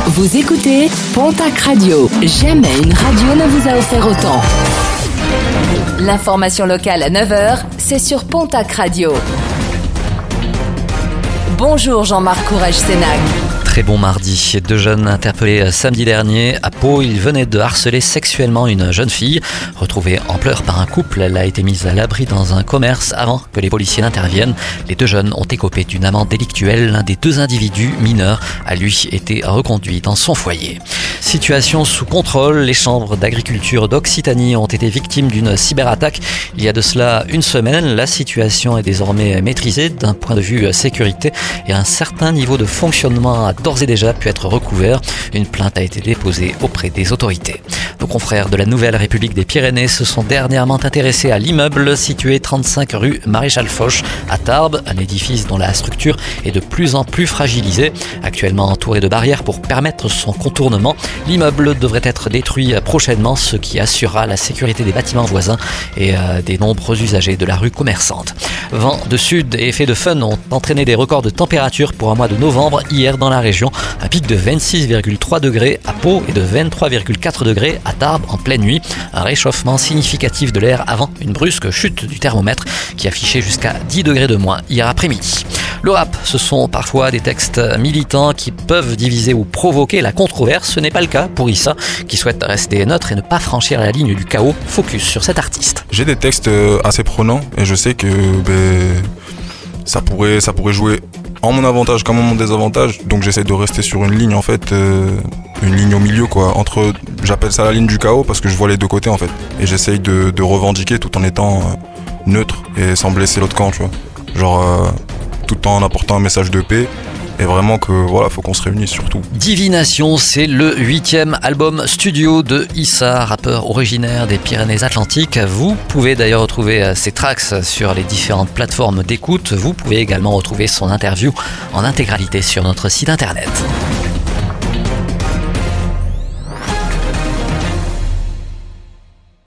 Vous écoutez Pontac Radio. Jamais une radio ne vous a offert autant. L'information locale à 9h, c'est sur Pontac Radio. Bonjour Jean-Marc Courage-Sénac. Très bon mardi. 2 jeunes interpellés samedi dernier à Pau. Ils venaient de harceler sexuellement une jeune fille. Retrouvée en pleurs par un couple, elle a été mise à l'abri dans un commerce avant que les policiers n'interviennent. Les 2 jeunes ont écopé d'une amende délictuelle. L'un des 2 individus mineurs a lui été reconduit dans son foyer. Situation sous contrôle. Les chambres d'agriculture d'Occitanie ont été victimes d'une cyberattaque il y a de cela une semaine. La situation est désormais maîtrisée d'un point de vue sécurité et un certain niveau de fonctionnement a d'ores et déjà pu être recouvert. Une plainte a été déposée auprès des autorités. Nos confrères de la Nouvelle République des Pyrénées se sont dernièrement intéressés à l'immeuble situé 35 rue Maréchal Foch à Tarbes, un édifice dont la structure est de plus en plus fragilisée. Actuellement entouré de barrières pour permettre son contournement, l'immeuble devrait être détruit prochainement, ce qui assurera la sécurité des bâtiments voisins et des nombreux usagers de la rue commerçante. Vent de sud et effets de fun ont entraîné des records de température pour un mois de novembre hier dans la région. Un pic de 26,3 degrés à Pau et de 23,4 degrés à Tarbes en pleine nuit. Un réchauffement significatif de l'air avant une brusque chute du thermomètre qui affichait jusqu'à 10 degrés de moins hier après-midi. Le rap, ce sont parfois des textes militants qui peuvent diviser ou provoquer la controverse. Ce n'est pas le cas pour Issa, qui souhaite rester neutre et ne pas franchir la ligne du chaos. Focus sur cet artiste. J'ai des textes assez prenants et je sais que ça pourrait jouer en mon avantage comme en mon désavantage. Donc j'essaie de rester sur une ligne en fait, une ligne au milieu quoi. J'appelle ça la ligne du chaos parce que je vois les deux côtés en fait. Et j'essaye de revendiquer tout en étant neutre et sans blesser l'autre camp, tu vois. Genre tout en apportant un message de paix. Et vraiment que voilà, faut qu'on se réunisse surtout. Divination, c'est le 8e album studio de Issa, rappeur originaire des Pyrénées-Atlantiques. Vous pouvez d'ailleurs retrouver ses tracks sur les différentes plateformes d'écoute. Vous pouvez également retrouver son interview en intégralité sur notre site internet.